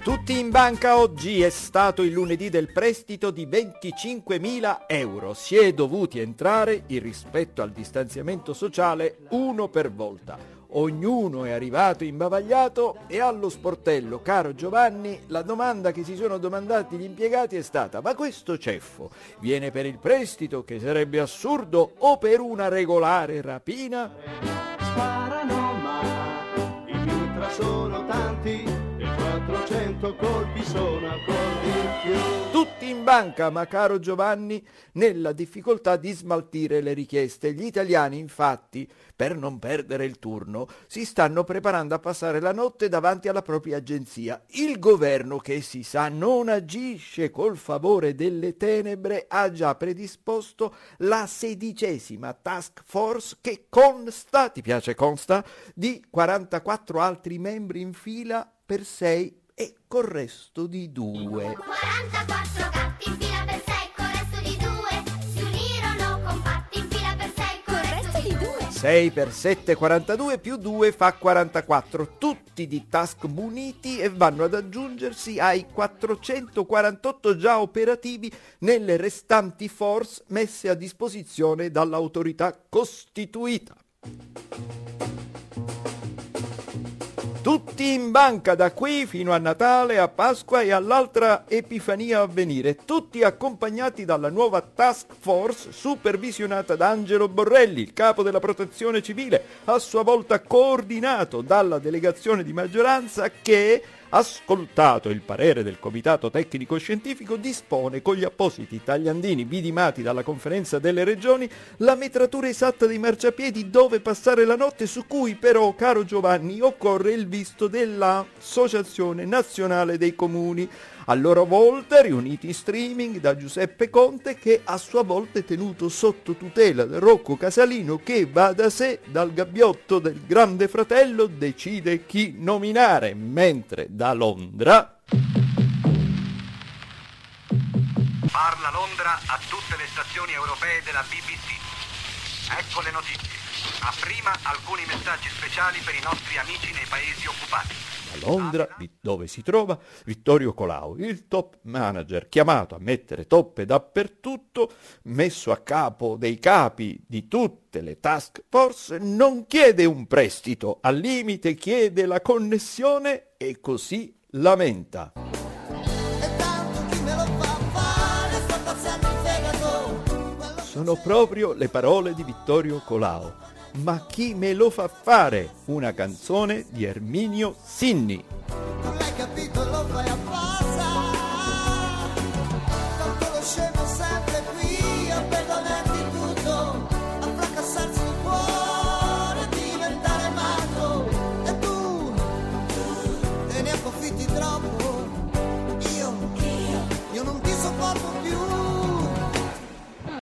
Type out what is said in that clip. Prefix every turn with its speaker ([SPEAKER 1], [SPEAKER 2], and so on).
[SPEAKER 1] Tutti in banca oggi, è stato il lunedì del prestito di 25.000 euro. Si è dovuti entrare, in rispetto al distanziamento sociale, uno per volta. Ognuno è arrivato imbavagliato e allo sportello, caro Giovanni, la domanda che si sono domandati gli impiegati è stata: ma questo ceffo viene per il prestito, che sarebbe assurdo, o per una regolare rapina?
[SPEAKER 2] Sparano ma i mitra sono tanti e 400 colpi sono ancora di più.
[SPEAKER 1] Tutti in banca, ma caro Giovanni, nella difficoltà di smaltire le richieste. Gli italiani, infatti, per non perdere il turno, si stanno preparando a passare la notte davanti alla propria agenzia. Il governo, che si sa non agisce col favore delle tenebre, ha già predisposto la 16ª task force, che consta, ti piace consta, di 44 altri membri in fila per 6 e col resto di 2.
[SPEAKER 3] 44 gatti in fila per 6 col resto di 2. Si unirono compatti in fila per 6 col resto di 2.
[SPEAKER 1] 6 per 7, 42, più 2 fa 44, tutti di task muniti, e vanno ad aggiungersi ai 448 già operativi nelle restanti force messe a disposizione dall'autorità costituita. Tutti in banca da qui fino a Natale, a Pasqua e all'altra Epifania a venire, tutti accompagnati dalla nuova task force supervisionata da Angelo Borrelli, il capo della protezione civile, a sua volta coordinato dalla delegazione di maggioranza che, ascoltato il parere del Comitato Tecnico Scientifico, dispone con gli appositi tagliandini vidimati dalla Conferenza delle Regioni la metratura esatta dei marciapiedi dove passare la notte, su cui però, caro Giovanni, occorre il visto dell'Associazione Nazionale dei Comuni, a loro volta riuniti in streaming da Giuseppe Conte, che a sua volta è tenuto sotto tutela da Rocco Casalino, che va da sé dal gabbiotto del Grande Fratello decide chi nominare, mentre da Londra
[SPEAKER 4] parla Londra a tutte le stazioni europee della BBC. Ecco le notizie. Ma prima alcuni messaggi speciali per i nostri amici nei paesi occupati.
[SPEAKER 1] a Londra, dove si trova Vittorio Colau, il top manager chiamato a mettere toppe dappertutto, messo a capo dei capi di tutte le task force, non chiede un prestito, al limite chiede la connessione e così lamenta. Sono proprio le parole di Vittorio Colau. Ma chi me lo fa fare? Una canzone di Erminio Sinni.
[SPEAKER 5] Non l'hai capito, lo fai apposta. Tanto lo scemo sempre qui a perdonarti tutto, a fracassarsi il cuore, a diventare matto. E tu te ne approfitti troppo.